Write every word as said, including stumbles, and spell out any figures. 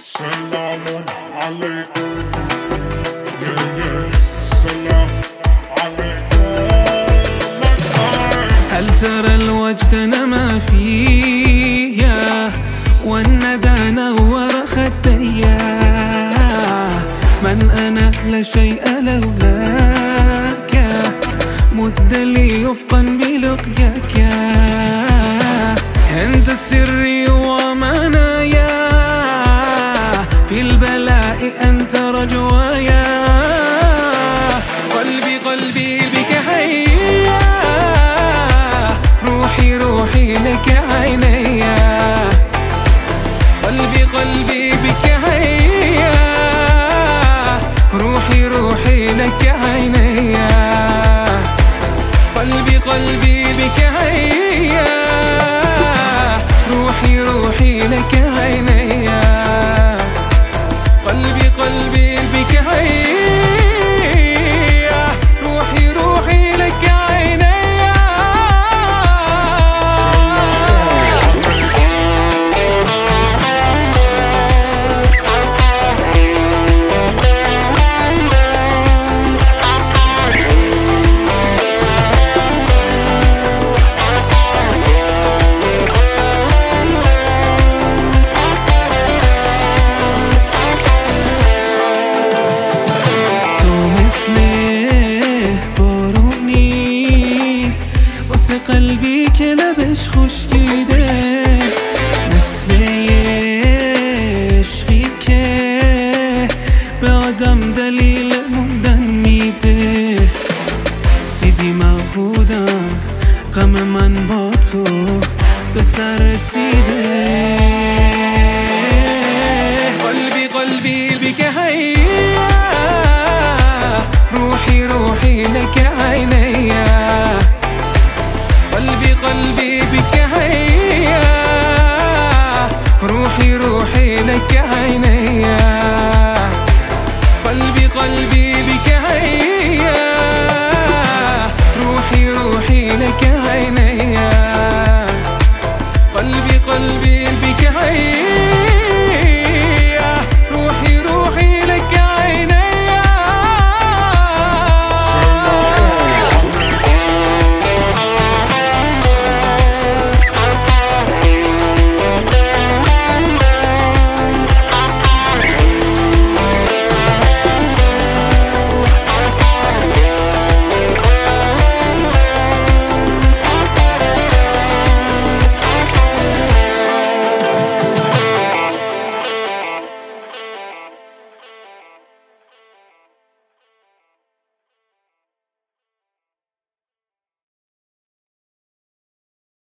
سلام عليكم يا يا سلام عليكم. هل ترى الوجد نما فيا والندى نور خديا؟ من أنا لا شيء لولاك، مد لي يفقا بلقياك. أنت سري ومنايا، في البلاء أنت رجوايا. قلبي قلبي بك حيا، روحي روحي لك عينيا. قلبي قلبي بك حيا، روحي روحي لك عينيا. قلبي قلبي بك حيا، روحي روحي لك عينيا. قلبي قلبي بك حيا، روحي روحي لك عينيا. قلبي كلبش خوش دیده، مثل عشقی که به آدم دلیل موندن میده. دیدی مبودم غم من با تو به سر رسیده. قلبی قلبی بک حیا، روحی روحی لک عینیا. قلبي قلبي بك حيا، روحي روحي لك عيني.